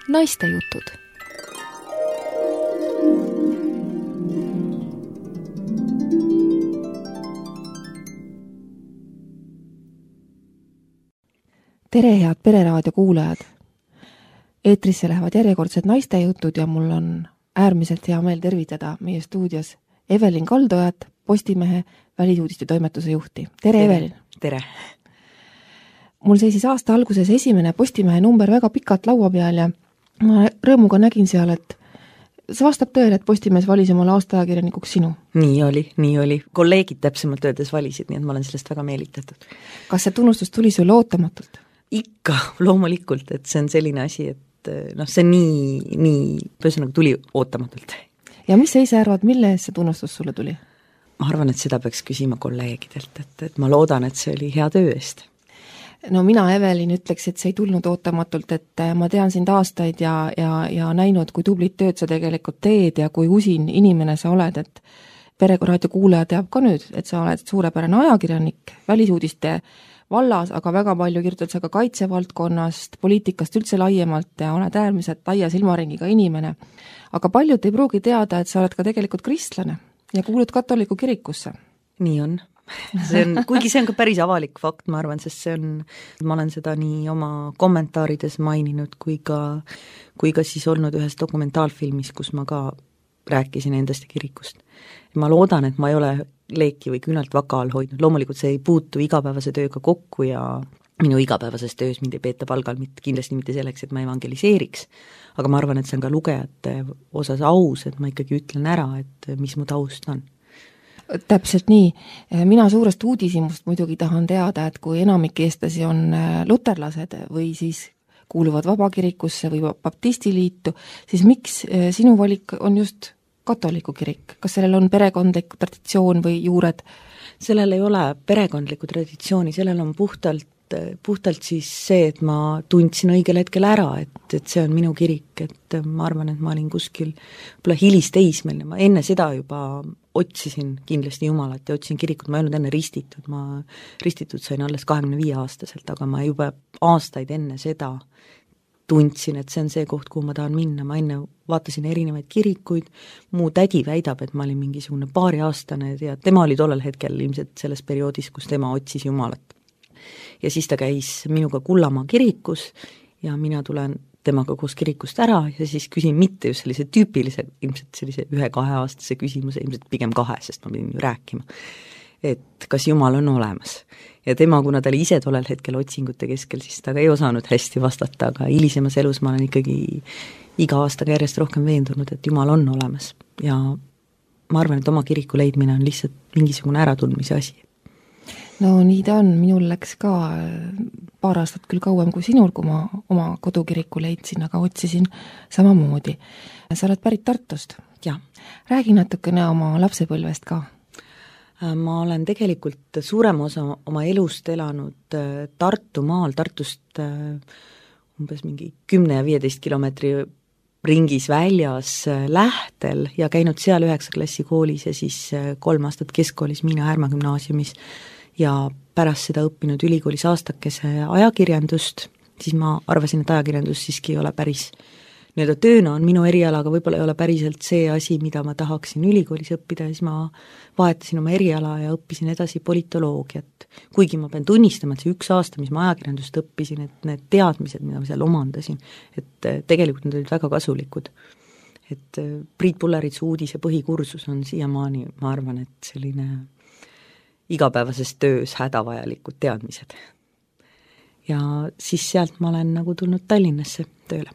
Naistejutud. Tere, head Pereraadio kuulajad! Eetrisse lähevad järjekordsed naistejutud ja mul on äärmiselt hea meel tervitada meie stuudios Evelin Kaldojat, Postimehe välisuudiste toimetuse juhti. Tere, Evelin! Tere! Mul seisis aasta alguses esimene Postimehe number väga pikalt laua peal ja ma rõõmuga nägin seal, et see vastab tõele, et Postimees valis omale aastaajakirjanikuks sinu. Nii oli. Kolleegid täpsemalt öeldes valisid, nii et ma olen sellest väga meelitatud. Kas see tunnustus tuli sulle ootamatult? Ikka, loomulikult, et see on selline asi, et see nii tuli ootamatult. Ja mis sa ise arvad, mille eest see tunnustus sulle tuli? Ma arvan, et seda peaks küsima kolleegidelt, et ma loodan, et see oli hea töö eest. No mina, Evelin, ütleks, et see ei tulnud ootamatult, et ma tean sind aastaid ja näinud, kui tublit tööd sa tegelikult teed ja kui usin inimene sa oled, et Pereraadio kuulaja teab ka nüüd, et sa oled suurepärane ajakirjanik, välisuudiste vallas, aga väga palju kirjutad sa ka kaitsevaldkonnast, poliitikast üldse laiemalt ja oled äärmiselt laia silmaringiga inimene. Aga paljud ei pruugi teada, et sa oled ka tegelikult kristlane ja kuulud katoliku kirikusse. Nii on. Kuigi see on ka päris avalik fakt, ma arvan, sest ma olen seda nii oma kommentaarides maininud kui ka siis olnud ühes dokumentaalfilmis, kus ma ka rääkisin endast ja kirikust. Ma loodan, et ma ei ole leeki või küünalt vaka all hoidnud. Loomulikult see ei puutu igapäevase tööga kokku ja minu igapäevases töös mind ei peeta palgal kindlasti mitte selleks, et ma evangeliseeriks. Aga ma arvan, et see on ka lugejate osas aus, et ma ikkagi ütlen ära, et mis mu taust on. Täpselt nii. Mina suurest uudishimust muidugi tahan teada, et kui enamik eestlasi on luterlased või siis kuuluvad vabakirikusse või baptistiliitu, siis miks sinu valik on just katoliku kirik? Kas sellel on perekondlik traditsioon või juured? Sellel ei ole perekondlikku traditsiooni, sellel on puhtalt siis see, et ma tundsin õigel hetkel ära, et see on minu kirik, et ma arvan, et ma olin kuskil hilisteismeline, ma enne seda juba otsisin kindlasti Jumalat ja otsin kirikut, ma ei olnud enne ristitud, ma ristitud sain alles 25-aastaselt, aga ma juba aastaid enne seda tundsin, et see on see koht, kuhu ma tahan minna, ma enne vaatasin erinevaid kirikuid, mu tädi väidab, et ma olin mingisugune 2-aastane ja tema oli tollel hetkel ilmselt selles perioodis, kus tema otsis Jumalat. Ja siis ta käis minuga Kullamaa kirikus ja mina tulen temaga koos kirikust ära ja siis küsin mitte just sellise tüüpilise, ilmselt sellise 1-2-aastase küsimuse, ilmselt pigem 2, sest ma pidin ju rääkima, et kas Jumal on olemas. Ja tema, kuna ta oli ise tollel hetkel otsingute keskel, siis ta ka ei osanud hästi vastata, aga hilisemas elus ma olen ikkagi iga aastaga järjest rohkem veendunud, et Jumal on olemas. Ja ma arvan, et oma kiriku leidmine on lihtsalt mingisugune äratundmise asi. No nii ta on, minul läks ka 2 aastat küll kauem kui sinul, kui ma oma kodukiriku leidsin, aga otsisin samamoodi. Sa oled pärit Tartust? Jah. Räägi natukene oma lapsepõlvest ka. Ma olen tegelikult suurema osa oma elust elanud Tartumaal, Tartust umbes mingi 10 ja 15 kilomeetri ringis väljas Lähtel ja käinud seal 9 klassi koolis ja siis 3 aastat keskkoolis Miina Härma gümnaasiumis ja pärast seda õppinud ülikoolis aastakese ajakirjandust, siis ma arvasin, et ajakirjandus siiski ei ole päris tööna on minu eriala, aga võib-olla ei ole päriselt see asi, mida ma tahaksin ülikoolis õppida ja siis ma vahetasin oma eriala ja õppisin edasi politoloogiat. Kuigi ma pean tunnistama, et see 1 aasta, mis ma ajakirjandust õppisin, et need teadmised, mida ma seal omandasin, et tegelikult need olid väga kasulikud. Et Priit Pulleritsu uudise põhikursus on siiamaani, ma arvan, et selline igapäevases töös hädavajalikud teadmised. Ja siis sealt ma olen tulnud Tallinnasse tööle.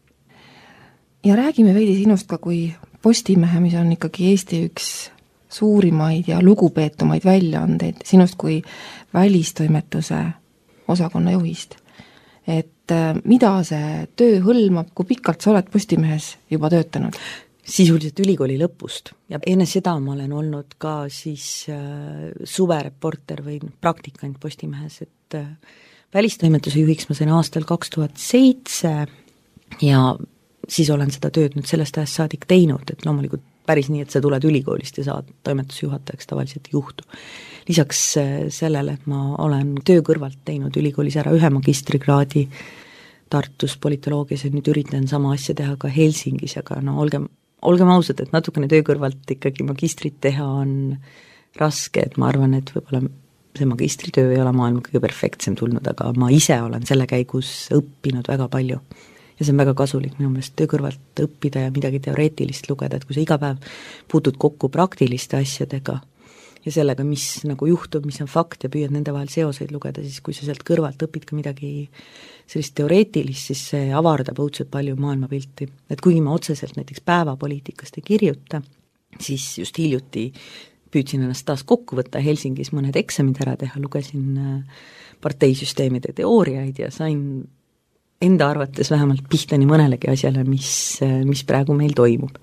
Ja räägime veidi sinust ka kui Postimehe, mis on ikkagi Eesti üks suurimaid ja lugupeetumaid väljaandeid, sinust kui välistoimetuse osakonna juhist. Et mida see töö hõlmab, kui pikalt sa oled Postimehes juba töötanud? Sisuliselt ülikooli lõpust ja enne seda ma olen olnud ka siis suvereporter või praktikant Postimehes, et välistoimetuse juhiks ma sain aastal 2007 ja siis olen seda tööd nüüd sellest ajast saadik teinud, et loomulikult päris nii, et sa tuled ülikoolist ja saad toimetusjuhatajaks tavaliselt ei juhtu. Lisaks sellele, et ma olen töö kõrvalt teinud ülikoolis ära 1 magistrikraadi Tartus politoloogias ja nüüd üritan sama asja teha ka Helsingis, aga no olgem ausad, et natukene töö kõrvalt ikkagi magistrit teha on raske, et ma arvan, et võib-olla see magistritöö ei ole maailma kõige perfektsem tulnud, aga ma ise olen selle käigus õppinud väga palju. Ja see on väga kasulik minu meelest töö kõrvalt õppida ja midagi teoreetilist lugeda, et kui sa iga päev puutud kokku praktiliste asjadega ja sellega, mis nagu juhtub, mis on fakt ja püüad nende vahel seoseid lugeda, siis kui sa sealt kõrvalt õpid ka midagi sellist teoreetilist, siis see avardab õudselt palju maailmapilti. Et kuigi ma otseselt näiteks päevapoliitikast ei kirjuta, siis just hiljuti püüdsin ennast taas kokku võtta Helsingis mõned eksamid ära teha, lugesin parteisüsteemide teooriaid ja sain enda arvates vähemalt pihta nii mõnelegi asjale, mis praegu meil toimub.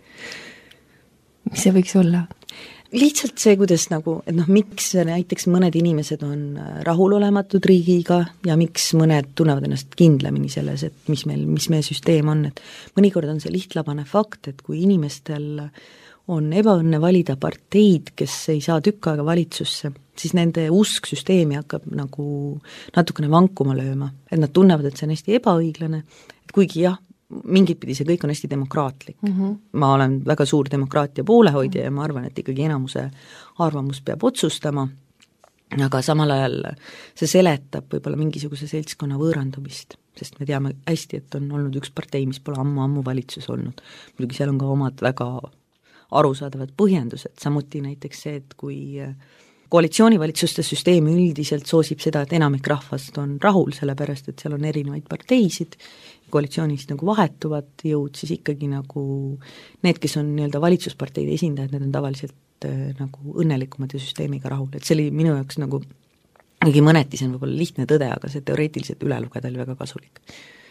Mis see võiks olla? Lihtsalt see, kuidas nagu, et noh, miks näiteks mõned inimesed on rahulolematud riigiga ja miks mõned tunnevad ennast kindlamini selles, et mis meie süsteem on, et mõnikord on see lihtlabane fakt, et kui inimestel on ebaõnne valida parteid, kes ei saa tükk aega valitsusse, siis nende usk süsteemi hakkab nagu natukene vankuma lööma, et nad tunnevad, et see on hästi ebaõiglane, et kuigi jah, mingit pidi see kõik on hästi demokraatlik. Ma olen väga suur demokraatia poolehoidja ja ma arvan, et ikkagi enamuse arvamus peab otsustama, aga samal ajal see seletab võib-olla mingisuguse seltskonna võõrandumist, sest me teame hästi, et on olnud üks partei, mis pole ammu valitsus olnud. Muidugi seal on ka omad väga arusaadavad põhjendused, samuti näiteks see, et kui koalitsioonivalitsuste süsteemi üldiselt soosib seda, et enamik rahvast on rahul, sellepärast et seal on erinevaid parteisid, koalitsioonis nagu vahetuvad jõud, siis ikkagi nagu need, kes on nii-öelda valitsusparteide esindajad, need on tavaliselt nagu õnnelikumad ja süsteemiga rahul, et see oli minu jaoks nagu, kuigi mõneti see on võib-olla lihtne tõde, aga see teoreetiliselt üle lugeda oli väga kasulik.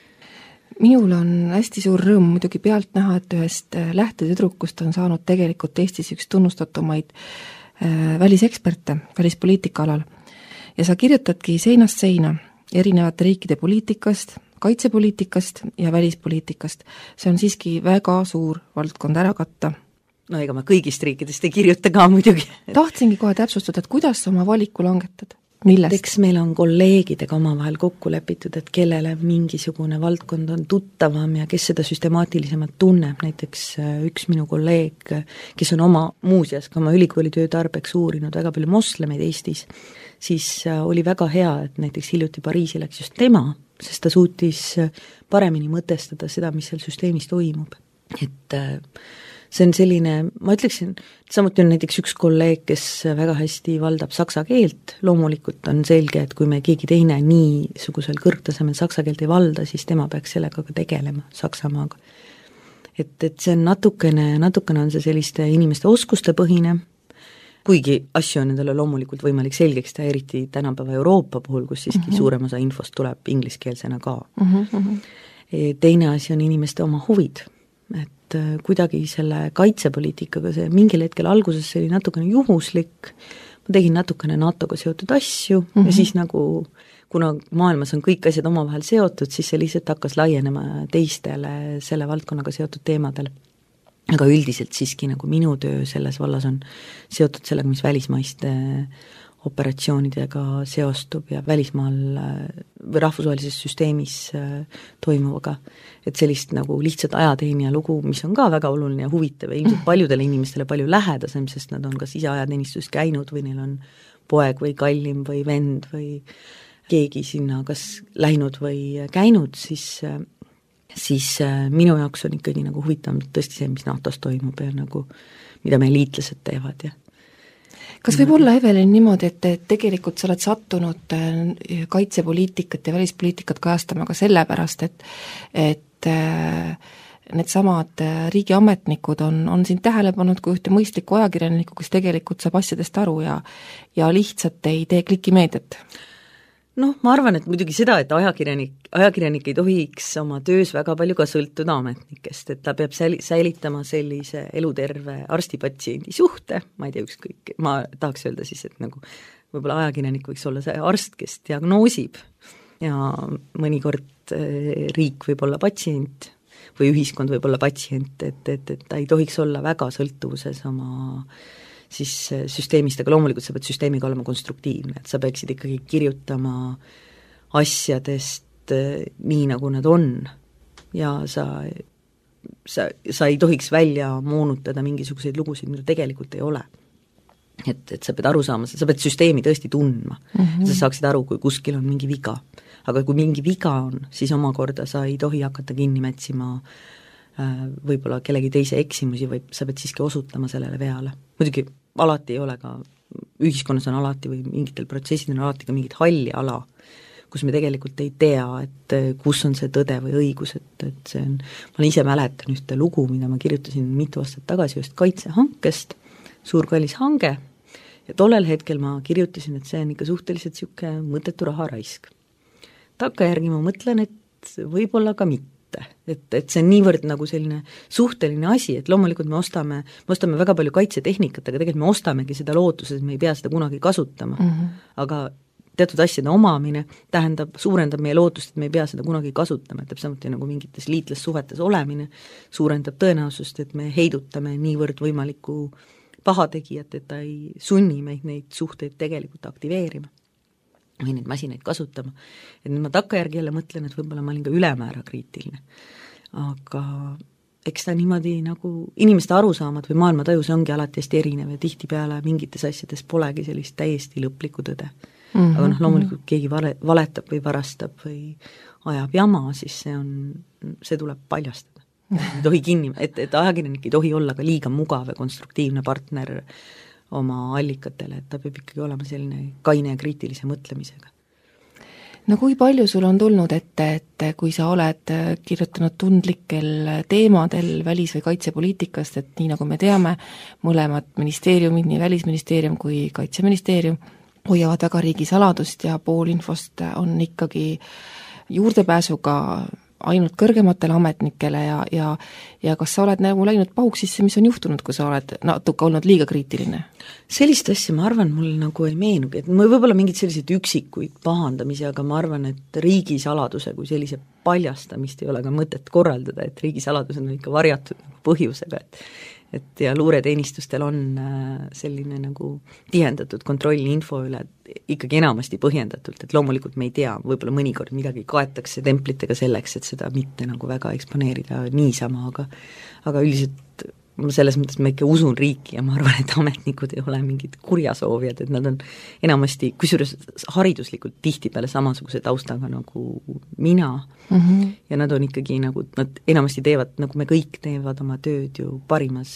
Minul on hästi suur rõõm muidugi pealt näha, et ühest lähtetüdrukust on saanud tegelikult Eestis üks tunnustatumaid väliseksperte välispoliitika alal. Ja sa kirjutadki seinast seina erinevate riikide poliitikast, kaitsepoliitikast ja välispoliitikast. See on siiski väga suur valdkond ära katta. No ega ma kõigist riikidest ei kirjuta ka muidugi. Tahtsingi kohe täpsustada, et kuidas sa oma valiku langetad? Millest? Eks meil on kolleegidega omavahel kokku lepitud, et kellele mingisugune valdkond on tuttavam ja kes seda süstemaatilisemalt tunneb, näiteks üks minu kolleeg, kes on muuseas ka oma ülikooli töö tarbeks uurinud väga palju moslemeid Eestis, siis oli väga hea, et näiteks hiljuti Pariisi läks just tema, sest ta suutis paremini mõtestada seda, mis seal süsteemis toimub. Et see on selline, ma ütleksin, samuti on näiteks üks kolleeg, kes väga hästi valdab saksa keelt, loomulikult on selge, et kui me keegi teine niisugusel kõrgtasemel saksa keelt ei valda, siis tema peaks sellega ka tegelema Saksamaaga. Et see on natukene on see selliste inimeste oskuste põhine, kuigi asju on endale loomulikult võimalik selgeks teha, eriti tänapäeva Euroopa puhul, kus siiski suurem osa infost tuleb ingliskeelsena ka. Teine asi on inimeste oma huvid, et kuidagi selle kaitsepoliitikaga see mingil hetkel alguses see oli natukene juhuslik, ma tegin natukene NATO-ga seotud asju ja siis nagu, kuna maailmas on kõik asjad omavahel seotud, siis see lihtsalt hakkas laienema teistele selle valdkonnaga seotud teemadele. Aga üldiselt siiski nagu minu töö selles vallas on seotud sellega, mis välismaiste operatsioonidega seostub ja välismaal või rahvusvahelises süsteemis toimuvaga. Et sellist nagu lihtsalt ajateenija lugu, mis on ka väga oluline ja huvitav ja ilmselt paljudele inimestele palju lähedasem, sest nad on kas ise ajateenistuses käinud või neil on poeg või kallim või vend või keegi sinna kas läinud või käinud, siis minu jaoks on ikkagi nagu huvitav tõesti see, mis NATO-s toimub ja nagu mida meie liitlased teevad ja kas võib olla, Evelin, niimoodi, et tegelikult sa oled sattunud kaitsepoliitikat ja välispoliitikat kajastama ka sellepärast, et needsamad riigiametnikud on siin tähele pannud kui ühte mõistlikku ajakirjanikku, kes tegelikult saab asjadest aru ja lihtsalt ei tee klikimeediat? Noh, ma arvan, et muidugi seda, et ajakirjanik ei tohiks oma töös väga palju ka sõltuda ametnikest, et ta peab säilitama sellise eluterve arsti-patsiendi suhte, ma ei tea, ükskõik, ma tahaks öelda siis, et nagu võib-olla ajakirjanik võiks olla see arst, kes diagnoosib ja mõnikord riik võib olla patsient või ühiskond võib olla patsient, et ta ei tohiks olla väga sõltuvuses oma siis süsteemist, aga loomulikult sa pead süsteemiga olema konstruktiivne, et sa peaksid ikkagi kirjutama asjadest nii, nagu nad on ja sa ei tohiks välja moonutada mingisuguseid lugusid, mida tegelikult ei ole. Et sa pead aru saama, sa pead süsteemi tõesti tundma, sa saaksid aru, kui kuskil on mingi viga. Aga kui mingi viga on, siis omakorda sa ei tohi hakata kinni mätsima võib-olla kellegi teise eksimusi, või sa pead siiski osutama sellele veale. Muidugi alati ei ole ka, ühiskonnas on alati või mingitel protsessidel on alati ka mingit halli ala, kus me tegelikult ei tea, et kus on see tõde või õigus, et see on, ma ise mäletan ühte lugu, mida ma kirjutasin mitu aastat tagasi just kaitsehankest, suur kallis hange, ja tollel hetkel ma kirjutasin, et see on ikka suhteliselt niisugune mõttetu raharaisk. Takkajärgi ma mõtlen, et võib-olla ka mitte. Et see on niivõrd nagu selline suhteline asi, et loomulikult me ostame väga palju kaitsetehnikat, aga tegelikult me ostamegi seda lootuses, et me ei pea seda kunagi kasutama. Aga teatud asjade omamine suurendab meie lootust, et me ei pea seda kunagi kasutama, et samuti nagu mingites liitlassuhetes olemine suurendab tõenäosust, et me heidutame niivõrd võimalikku pahategijat, et ta ei sunni meid neid suhteid tegelikult aktiveerima või neid masinaid kasutama. Et nüüd ma takkajärgi jälle mõtlen, et võib-olla ma olin ka ülemäära kriitiline. Aga eks ta niimoodi nagu inimeste arusaamad või maailmataju, see ongi alati hästi erinev ja tihtipeale mingites asjades polegi sellist täiesti lõplikku tõde. Aga loomulikult keegi valetab või varastab või ajab jama, siis see tuleb paljastada. Ei tohi kinni, et ajakirjanik ei tohi olla ka liiga mugav ja konstruktiivne partner oma allikatele, et ta peab ikkagi olema selline kaine ja kriitilise mõtlemisega. No kui palju sul on tulnud ette, et kui sa oled kirjutanud tundlikel teemadel välis- või kaitsepoliitikast, et nii nagu me teame, mõlemad ministeeriumid, nii Välisministeerium kui Kaitseministeerium, hoiavad väga riigisaladust ja pool infost on ikkagi juurdepääsuga ainult kõrgematele ametnikele ja kas sa oled nagu läinud pahuks sisse, mis on juhtunud, kui sa oled natuke olnud liiga kriitiline? Sellist asja ma arvan, mul nagu ei meenugi, et võib-olla mingid sellised üksikuid pahandamisi, aga ma arvan, et riigisaladuse kui sellise paljastamist ei ole ka mõtet korraldada, et riigisaladus on ikka varjatud põhjusega, et ja luureteenistustel on selline nagu tihendatud kontrolli info üle ikkagi enamasti põhjendatult, et loomulikult me ei tea, võib-olla mõnikord midagi kaetakse templitega selleks, et seda mitte nagu väga eksponeerida niisama, aga üldiselt selles mõttes ma ikka usun riiki ja ma arvan, et ametnikud ei ole mingid kurjasoovijad, et nad on enamasti, kusjuures hariduslikult tihtipeale samasuguse taustaga nagu mina ja nad on ikkagi nagu, nad enamasti teevad, nagu me kõik teevad oma tööd ju parimas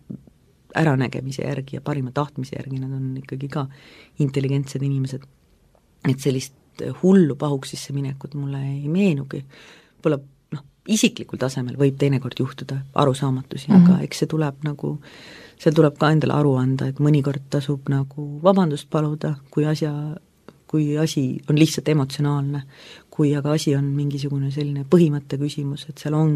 äranägemise järgi ja parima tahtmise järgi, nad on ikkagi ka intelligentsed inimesed. Et sellist hullu pahuks sisse minekut mulle ei meenugi, pole isiklikul tasemel võib teinekord juhtuda arusaamatusi, aga eks see tuleb nagu, seal tuleb ka endale aru anda, et mõnikord tasub nagu vabandust paluda, kui asi on lihtsalt emotsionaalne, kui aga asi on mingisugune selline põhimõtte küsimus, et seal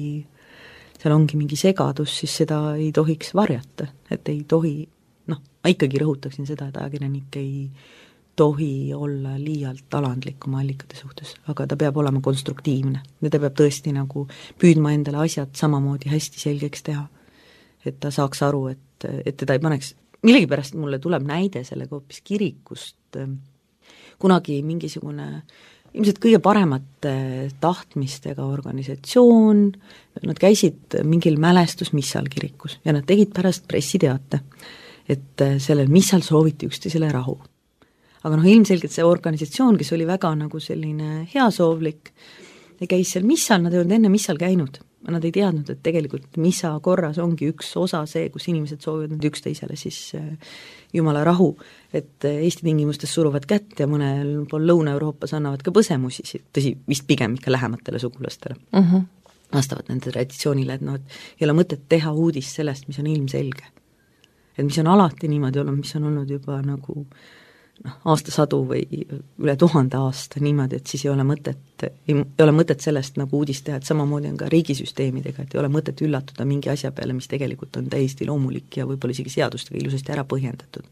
ongi mingi segadus, siis seda ei tohiks varjata, et ei tohi, ma ikkagi rõhutaksin seda, et ajakirjanik ei tohi olla liialt alandlik oma allikate suhtes, aga ta peab olema konstruktiivne ja ta peab tõesti nagu püüdma endale asjad samamoodi hästi selgeks teha, et ta saaks aru, et teda ei paneks, millegipärast mulle tuleb näide sellega hoopis kirikust, kunagi mingisugune ilmselt kõige paremate tahtmistega organisatsioon, nad käisid mingil mälestusmissal kirikus ja nad tegid pärast pressiteate, et sellel missal sooviti üksteisele rahu. Aga ilmselgelt see organisatsioon, kes oli väga nagu selline heasoovlik ja käis seal missal, nad ei olnud enne missal käinud. Nad ei teadnud, et tegelikult missa korras ongi üks osa see, kus inimesed soovivad üksteisele siis jumala rahu, et Eesti tingimustes suruvad kätt ja mõnel pool Lõuna-Euroopas annavad ka põsemusi, tõsi, vist pigem ikka lähematele sugulastele. Vastavad nende traditsioonile, et ei ole mõtet teha uudist sellest, mis on ilmselge. Et mis on alati niimoodi olnud, mis on olnud juba nagu aastasadu või üle 1000 aasta niimoodi, et siis ei ole mõtet sellest nagu uudist teha, et samamoodi on ka riigisüsteemidega, et ei ole mõtet üllatuda mingi asja peale, mis tegelikult on täiesti loomulik ja võib-olla isegi seadustega ilusasti ära põhjendatud.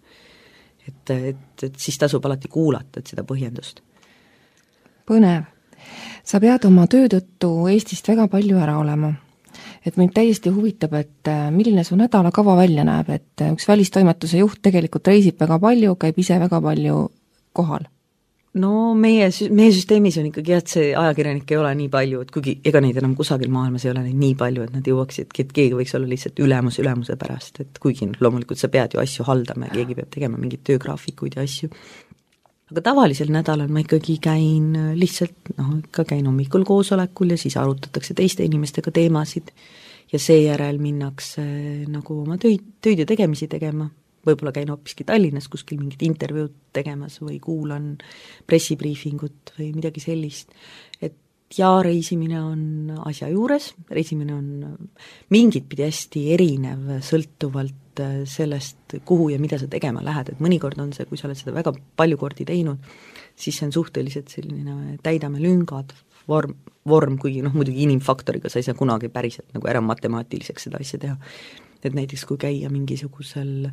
Et siis tasub alati kuulata, et seda põhjendust. Põnev. Sa pead oma töö tõttu Eestist väga palju ära olema. Et mind täiesti huvitab, et milline su nädalakava välja näeb, et üks välistoimetuse juht tegelikult reisib väga palju, käib ise väga palju kohal. No meie süsteemis on ikkagi et see ajakirjanik ei ole nii palju, et kuigi ega neid enam kusagil maailmas ei ole neid nii palju, et nad jõuaksid, et keegi võiks olla lihtsalt ülemuse pärast, et kuigi loomulikult sa pead ju asju haldama ja keegi peab tegema mingeid töögraafikuid ja asju. Aga tavalisel nädalal ma ikkagi käin lihtsalt, ikka käin hommikul koosolekul ja siis arutatakse teiste inimestega teemasid ja seejärel minnakse nagu oma töid ja tegemisi tegema. Võib-olla käin hoopiski Tallinnas kuskil mingit intervjuud tegemas või kuulan pressibriifingut või midagi sellist. Et ja reisimine on asja juures, reisimine on mingit pidi hästi erinev sõltuvalt sellest, kuhu ja mida sa tegema lähed, et mõnikord on see, kui sa oled seda väga palju kordi teinud, siis see on suhteliselt selline täidame lüngad vorm, kuigi muidugi inimfaktoriga sa ei saa kunagi päriselt nagu ära matemaatiliseks seda asja teha. Et näiteks kui käia mingisugusel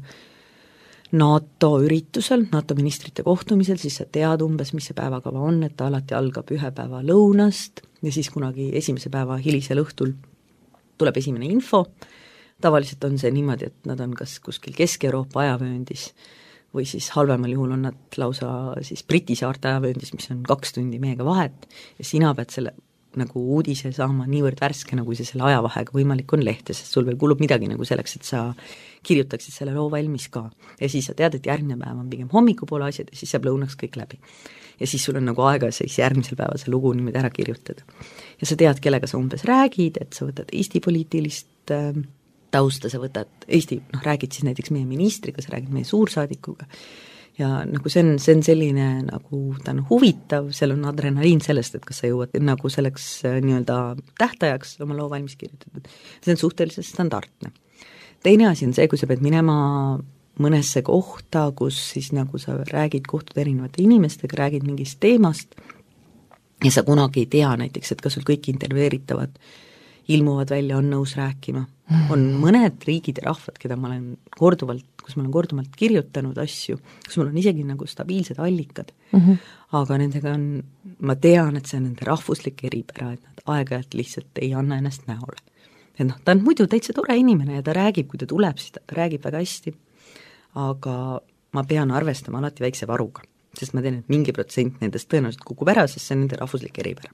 NATO üritusel, NATO ministrite kohtumisel, siis sa tead umbes, mis see päevakava on, et ta alati algab ühe päeva lõunast ja siis kunagi esimese päeva hilisel õhtul tuleb esimene info. Tavaliselt on see niimoodi, et nad on kas kuskil Kesk-Euroopa ajavööndis või siis halvemal juhul on nad lausa siis Briti saarte ajavööndis, mis on 2 tundi meiega vahet ja sina pead selle nagu uudise saama niivõrd värske, nagu see selle ajavahega võimalik on lehte, sest sul veel kulub midagi nagu selleks, et sa kirjutaksid selle loo valmis ka. Ja siis sa tead, et järgmine päev on pigem hommikupoole asjad ja siis saab lõunaks kõik läbi. Ja siis sul on nagu aega siis järgmisel päeval see lugu niimoodi ära kirjutada. Ja sa tead, kellega sa umbes räägid, et sa võtad Eesti poliitilist tausta, sa võtad Eesti, räägid siis näiteks meie ministriga, sa räägid meie suursaadikuga ja nagu see on selline nagu ta on huvitav, seal on adrenaliin sellest, et kas sa jõuad nagu selleks nii-öelda tähtajaks oma loo valmis kirjutatud. See on suhteliselt standardne. Teine asi on see, kui sa pead minema mõnesse kohta, kus siis nagu sa räägid, kohtud erinevate inimestega, räägid mingist teemast ja sa kunagi ei tea näiteks, et kas sul kõik intervjueeritavad ilmuvad välja, on nõus rääkima. On mõned riigid ja rahvad, kus ma olen korduvalt kirjutanud asju, kus mul on isegi nagu stabiilsed allikad, aga nendega on, ma tean, et see on nende rahvuslik eripära, et nad aeg-ajalt lihtsalt ei anna ennast näole. Et ta on muidu täitsa tore inimene ja ta räägib, kui ta tuleb, siis ta räägib väga hästi, aga ma pean arvestama alati väikse varuga, sest ma tean, et mingi protsent nendest tõenäoliselt kukub ära, sest see on nende rahvuslik eripära.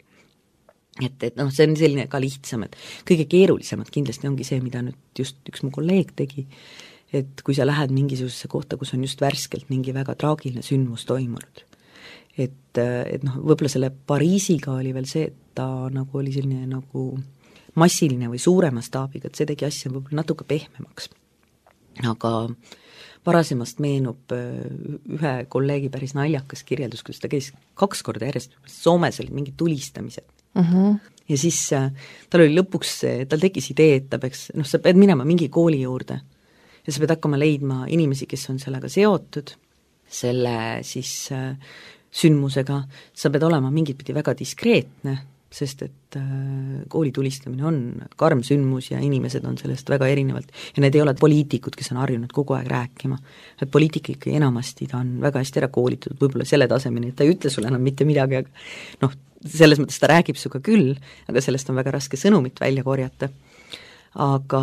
Et see on selline ka lihtsam, et kõige keerulisemad kindlasti ongi see, mida nüüd just üks mu kolleeg tegi, et kui sa lähed mingisugusesse kohta, kus on just värskelt mingi väga traagiline sündmus toimunud, et võib-olla selle Pariisiga oli veel see, et ta nagu oli selline nagu massiline või suurema staabiga, et see tegi asja võib-olla natuke pehmemaks. Aga varasemast meenub ühe kolleegi päris naljakas kirjeldus, kus ta käis 2 korda järjest, Soomes olid mingid tulistamised. Ja siis tal oli lõpuks, tal tekkis idee, et ta peaks, sa pead minema mingi kooli juurde ja sa pead hakkama leidma inimesi, kes on sellega seotud, selle siis sündmusega, sa pead olema mingit pidi väga diskreetne, sest et kooli tulistamine on karm sündmus ja inimesed on sellest väga erinevalt ja need ei ole poliitikud, kes on harjunud kogu aeg rääkima. Et poliitik ikka enamasti ta on väga hästi ära koolitud, võib-olla selle tasemeni, et ta ei ütle sulle enam mitte midagi, aga selles mõttes ta räägib suga küll, aga sellest on väga raske sõnumit välja korjata. Aga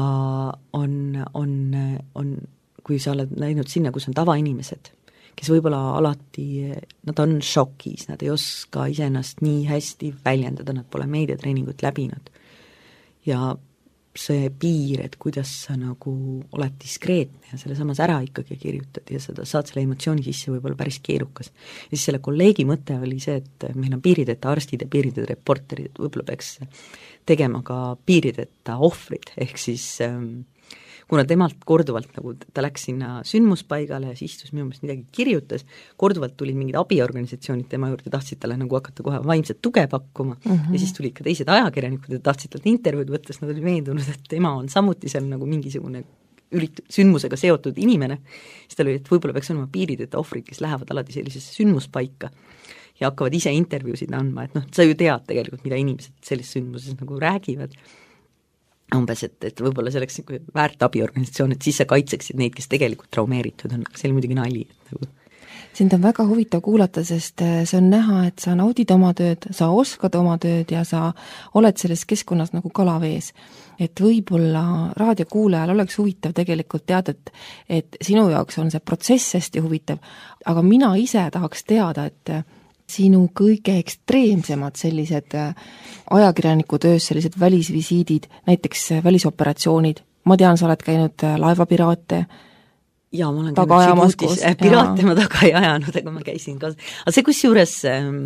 on kui sa oled näinud sinna, kus on tavainimesed, kes võib-olla alati, nad on šokis, nad ei oska iseennast nii hästi väljendada, nad pole meediatreeningut läbinud. Ja see piir, et kuidas sa nagu oled diskreetne ja selle samas ära ikkagi kirjutad ja seda saad selle emotsiooni sisse võib-olla päris keerukas. Ja siis selle kolleegi mõte oli see, et meil on piirideta arstid ja piirideta reporterid, et võib-olla peaks tegema ka piirideta ohvrid, ehk siis kuna temalt korduvalt nagu ta läks sinna sündmuspaigale ja siis istus minu meelest midagi kirjutas, korduvalt tulid mingid abiorganisatsioonid tema juurde, tahtsid talle nagu hakata kohe vaimset tuge pakkuma ja siis tulid ka teised ajakirjanikud ja tahtsid talt intervjuud võttes, nad olid veendunud, et tema on samuti seal nagu mingisugune sündmusega seotud inimene, siis tal oli, et võib-olla peaks olema piirideta ohvrid, kes lähevad alati sellisesse sündmuspaika ja hakkavad ise intervjuusid andma, et sa ju tead tegelikult, mida inimesed selles sündmuses nagu räägivad, umbes, et võib-olla selleks väärt abiorganisatsioon, et siis sa kaitseksid neid, kes tegelikult traumeeritud on, aga see oli muidugi nali. Sind on väga huvitav kuulata, sest see on näha, et sa naudid oma tööd, sa oskad oma tööd ja sa oled selles keskkonnas nagu kalavees. Et võib-olla raadiokuulajal oleks huvitav tegelikult teada, et sinu jaoks on see protsess hästi huvitav, aga mina ise tahaks teada, et sinu kõige ekstreemsemad sellised ajakirjaniku töös, sellised välisvisiidid, näiteks välisoperatsioonid, ma tean, sa oled käinud laevapiraate jaa, ma olen käinud piraate ma taga ei ajanud, aga ma käisin ka, aga see kusjuures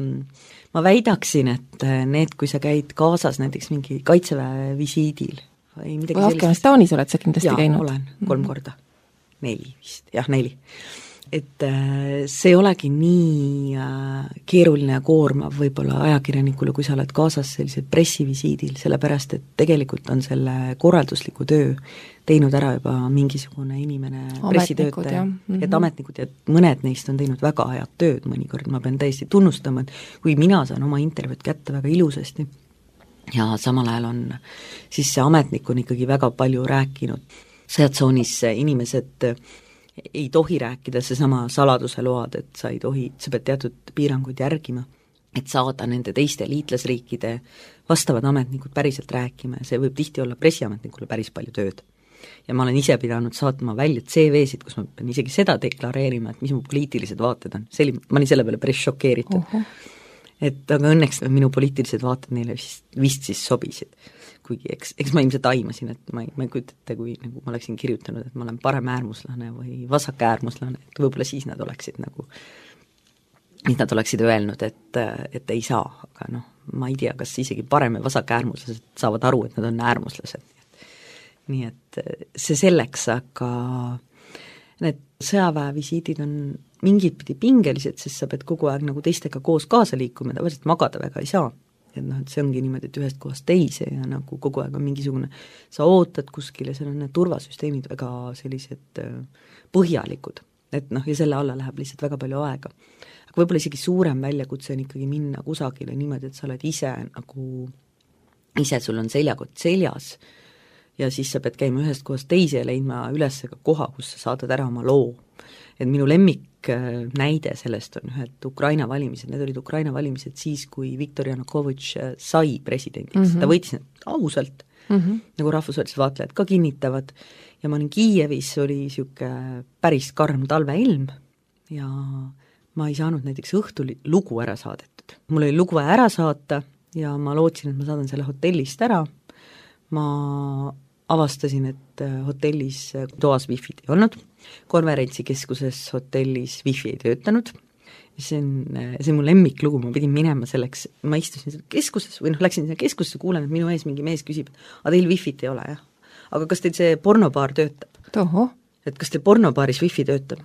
ma väidaksin, et need, kui sa käid kaasas näiteks mingi kaitseväe visiidil või midagi või Afganistanis oled sa kindlasti käinud? Olen 3 korda, 4 vist, 4. Et see olegi nii keeruline ja koormav võib-olla ajakirjanikule, kui sa oled kaasas sellisel pressivisiidil, sellepärast et tegelikult on selle korraldusliku töö teinud ära juba mingisugune inimene, pressitöötaja, et ametnikud ja mõned neist on teinud väga head tööd mõnikord, ma pean täiesti tunnustama, et kui mina saan oma intervjuud kätte väga ilusasti ja samal ajal on siis see ametnik on ikkagi väga palju rääkinud, sõjatsoonis inimesed ei tohi rääkida, seesama saladuse load, et sa ei tohi, sa pead teatud piiranguid järgima, et saada nende teiste liitlasriikide vastavad ametnikud päriselt rääkima ja see võib tihti olla pressiametnikule päris palju tööd. Ja ma olen ise pidanud saatma välja CV-sid, kus ma pean isegi seda deklareerima, et mis mu poliitilised vaated on, ma olin selle peale päris šokeeritud. Et aga õnneks minu poliitilised vaated neile vist siis sobisid. Kuigi eks ma ilmselt aimasin, et ma ei kujuta ette, kui nagu ma oleksin kirjutanud, et ma olen paremäärmuslane või vasakäärmuslane, et võib-olla siis nad oleksid nagu, mis nad oleksid öelnud, et ei saa, aga noh, ma ei tea, kas isegi parem ja vasakäärmuslased saavad aru, et nad on äärmuslased. Nii et see selleks, aga need sõjaväevisiidid on mingid pidi pingelised, sest sa pead kogu aeg nagu teistega koos kaasa liikuma, tavaliselt magada väga ei saa. Et noh, et see ongi niimoodi, et ühest kohast teise ja nagu kogu aeg on mingisugune, sa ootad kuskil ja seal on need turvasüsteemid väga sellised põhjalikud, et noh, ja selle alla läheb lihtsalt väga palju aega. Aga võib-olla isegi suurem väljakutse on ikkagi minna kusagile niimoodi, et sa oled ise sul on seljakott seljas ja siis sa pead käima ühest kohast teise ja leidma üles ka koha, kus sa saadad ära oma loo. Et minu lemmik näide sellest on ühed Ukraina valimised, need olid Ukraina valimised siis, kui Viktor Janukovitš sai presidendiks, ta võitis need ausalt, nagu rahvusvahelised vaatlejad ka kinnitavad, ja ma olin Kiievis, oli niisugune päris karm talveilm ja ma ei saanud näiteks õhtul lugu ära saadetud. Mul oli lugu vaja ära saata ja ma lootsin, et ma saadan selle hotellist ära, ma avastasin, et hotellis toas wifi'd ei olnud, konverentsikeskuses hotellis wifi ei töötanud, see on mu lemmiklugu, ma pidin minema selleks, ma istusin seal keskuses või noh, läksin sinna keskusesse, kuulen, et minu ees mingi mees küsib, aga teil wifi't ei ole, jah? Aga kas teil see pornobaar töötab? Toho. Et kas teil pornobaaris wifi töötab?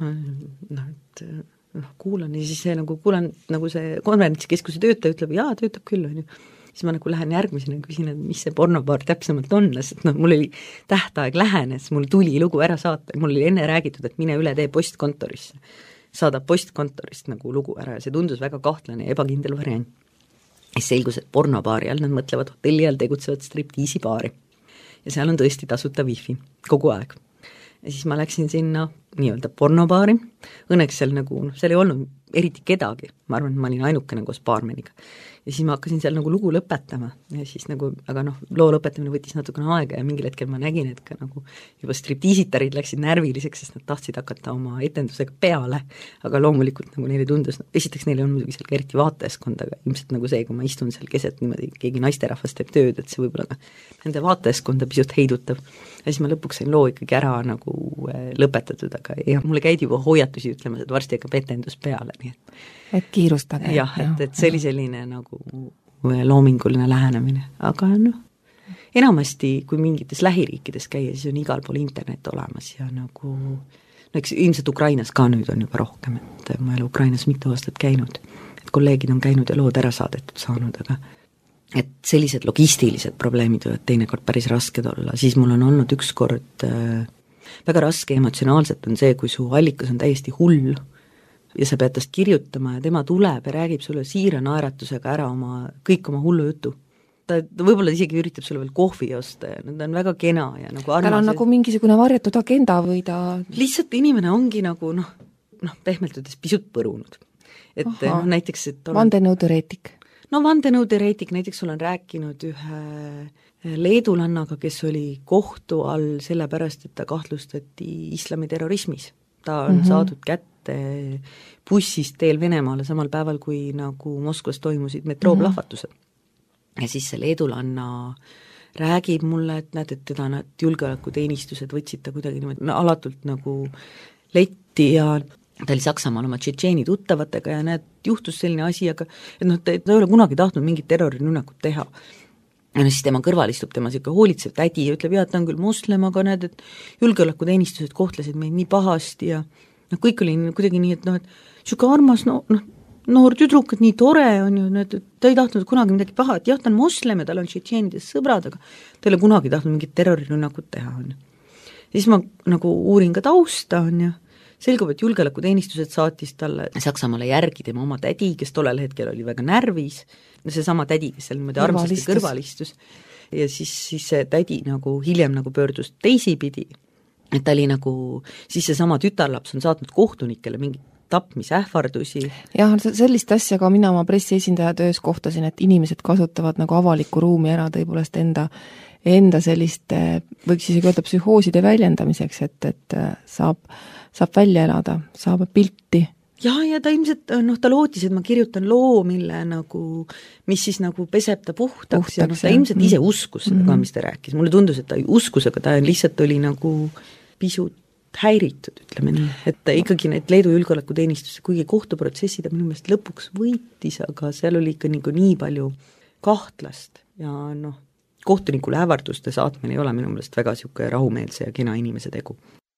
Kuulan ja siis kuulan, nagu see konverentsikeskuse töötaja ütleb, jaa, töötab küll, on ju. Siis ma nagu lähen järgmisena ja küsin, et mis see pornobaar täpsemalt on, sest mul oli tähtaeg lähenes, mul tuli lugu ära saata, mul oli enne räägitud, et mine üle tee postkontorisse, saada postkontorist nagu lugu ära ja see tundus väga kahtlane ja ebakindel variant. Siis selgus, et pornobaari all nad mõtlevad hotelli all tegutsevat striptiisibaari ja seal on tõesti tasuta wifi kogu aeg. Ja siis ma läksin sinna nii-öelda pornobaari, õnneks seal seal ei olnud eriti kedagi, ma arvan, et ma olin ainukene koos baarmeniga. Ja siis ma hakkasin seal lugu lõpetama ja siis aga loo lõpetamine võttis natukene aega ja mingil hetkel ma nägin, et ka juba striptiisitarid läksid närviliseks, sest nad tahtsid hakata oma etendusega peale, aga loomulikult neile tundus, esiteks neil on muidugi seal ka eriti vaatajaskond, aga ilmselt see, kui ma istun seal keset niimoodi, keegi naisterahvas teeb tööd, et see võib-olla ka nende vaatajaskonda pisut heidutab. Ja siis ma lõpuks sain loo ikkagi ära lõpetatud, aga mulle käidi juba hoiatusi ütlemas, et varsti hakkab etendus peale, nii et kiirustage. Jah, et see oli selline loominguline lähenemine, aga enamasti, kui mingites lähiriikides käia, siis on igal pool internet olemas ja eks ilmselt Ukrainas ka nüüd on juba rohkem, et ma ei ole Ukrainas mitu aastat käinud, et kolleegid on käinud ja lood ära saadetud saanud, aga et sellised logistilised probleemid võivad teinekord päris rasked olla, siis mul on olnud ükskord väga raske emotsionaalselt on see, kui su allikas on täiesti hull ja sa pead tast kirjutama ja tema tuleb ja räägib sulle siira naeratusega ära kõik oma hullu jutu. Ta võib-olla isegi üritab sulle veel kohvi osta ja ta on väga kena ja armas. Tal on mingisugune varjatud agenda või ta... Lihtsalt inimene ongi pehmelt ütles pisut põrunud. Et näiteks, et vandenõuteoreetik. Vandenõuteoreetik, näiteks olen rääkinud ühe leedulannaga, kes oli kohtu all sellepärast, et ta kahtlustati islamiterrorismis. Ta on saadud kätte bussist teel Venemaale samal päeval, kui nagu Moskvas toimusid metrooplahvatused. Ja siis see leedulanna räägib mulle, et näed, et teda need julgeolekuteenistused võtsid ta kuidagi alatult nagu letti ja ta oli Saksamaal oma tšetšeeni tuttavatega ja näed, juhtus selline asi, aga et noh, ta ei ole kunagi tahtnud mingit terrorirünnakut teha. Ja siis tema kõrval istub tema niisugune hoolitsev tädi ja ütleb, ta on küll moslem, aga näed, et julgeolekuteenistused kohtlesid meid nii pahasti ja noh, kõik oli kuidagi nii, et noh, et niisugune armas, noor tüdruk, et nii tore on ju, et ta ei tahtnud kunagi midagi paha, et jah, ta on moslem ja tal on tšetšeenides sõbrad, aga ta ei ole kunagi tahtnud mingit terrorirünnakut teha, on ju. Siis ma nagu uurin ka tausta, on ju, selgub, et julgeolekuteenistused saatis talle Saksamaale järgi tema oma tädi, kes tollel hetkel oli väga närvis, see sama tädi, kes seal niimoodi armsasti kõrvalistus ja siis see tädi nagu hiljem nagu pöördus teisipidi, et ta oli nagu, siis see sama tütarlaps on saatnud kohtunikele mingi tapmisähvardusi. Jah, sellist asja ka mina oma pressiesindaja töös kohtasin, et inimesed kasutavad nagu avalikku ruumi ära tõepoolest enda sellist, võiks isegi öelda psühhooside väljendamiseks, et saab välja elada, saab pilti. Ja ta ilmselt, ta lootis, et ma kirjutan loo, mis siis nagu peseb ta puhtaks ja ta ilmselt ise uskus seda ka, mis ta rääkis. Mulle tundus, et ta ei uskus, aga ta lihtsalt oli nagu pisut häiritud, ütleme nii. Et ta ikkagi need Leedu julgeolekuteenistuse, kuigi kohtuprotsessid minu meelest lõpuks võitis, aga seal oli ikka nii palju kahtlast ja kohtunikule ävarduste saatmine ei ole minu meelest väga siuke rahumeelse ja kena inimese tegu.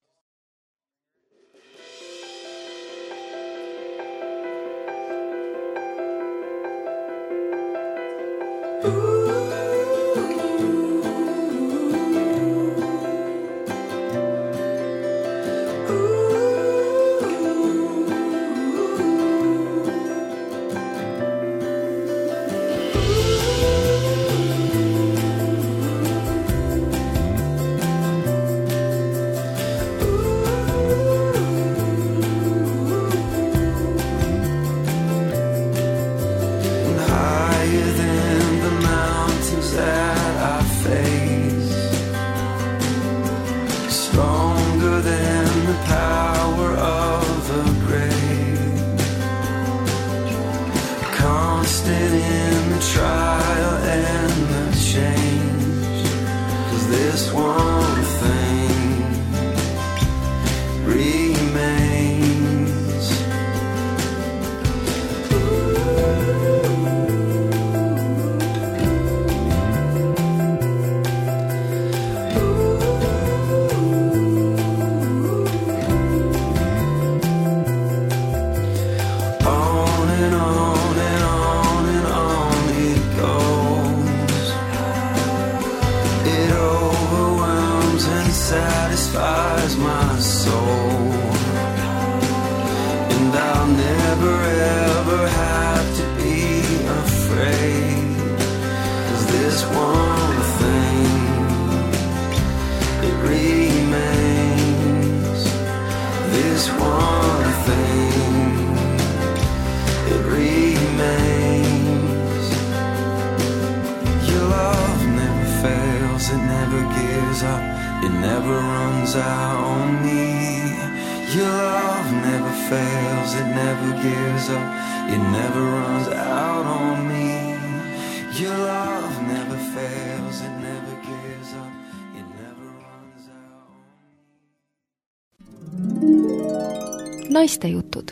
Naiste jutud.